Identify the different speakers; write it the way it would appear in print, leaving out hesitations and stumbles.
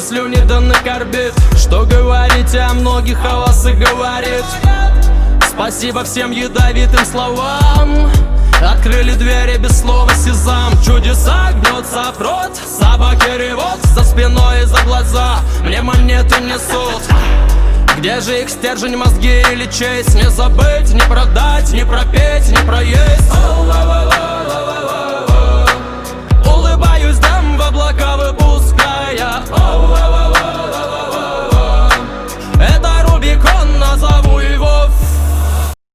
Speaker 1: слюни да накорбит. Что говорите о многих, о вас и говорит. Спасибо всем ядовитым словам. Открыли двери без слова сезам. Чудеса гнется прот, собаки ревут за спиной и за глаза. Мне монеты несут. Где же их стержень, мозги или честь? Не забыть, не продать, не пропеть, не проесть.